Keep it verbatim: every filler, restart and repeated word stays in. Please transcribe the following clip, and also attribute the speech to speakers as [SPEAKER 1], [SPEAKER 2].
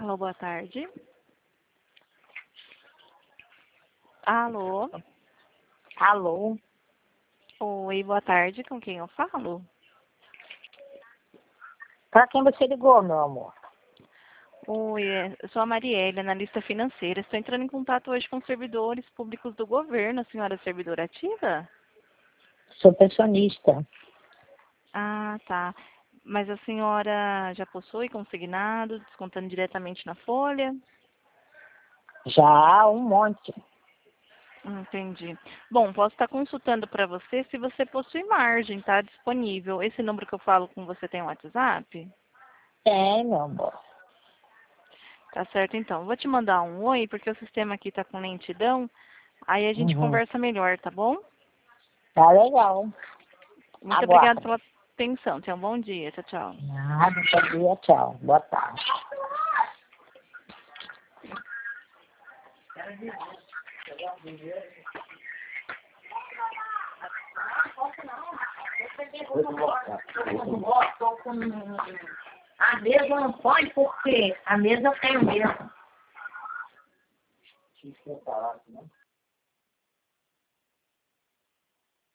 [SPEAKER 1] Alô, boa tarde. Alô.
[SPEAKER 2] Alô?
[SPEAKER 1] Oi, boa tarde. Com quem eu falo?
[SPEAKER 2] Para quem você ligou, meu amor?
[SPEAKER 1] Oi, é, eu sou a Marielle, analista financeira. Estou entrando em contato hoje com servidores públicos do governo. A senhora é servidora ativa?
[SPEAKER 2] Sou pensionista.
[SPEAKER 1] Ah, tá. Mas a senhora já possui consignado, descontando diretamente na folha?
[SPEAKER 2] Já um monte.
[SPEAKER 1] Entendi. Bom, posso estar consultando para você se você possui margem, tá? Disponível. Esse número que eu falo com você tem um WhatsApp?
[SPEAKER 2] Tem, meu amor.
[SPEAKER 1] Tá certo, então. Vou te mandar um oi, porque o sistema aqui tá com lentidão. Aí a gente
[SPEAKER 2] Uhum.
[SPEAKER 1] conversa melhor, tá bom?
[SPEAKER 2] Tá legal.
[SPEAKER 1] Muito obrigada
[SPEAKER 2] Aguardo.
[SPEAKER 1] pela atenção. Tenha um bom dia. Tchau, tchau.
[SPEAKER 2] Nada, bom dia, tchau. Boa tarde. Tô com... A mesa não pode, porque a mesa tem mesmo.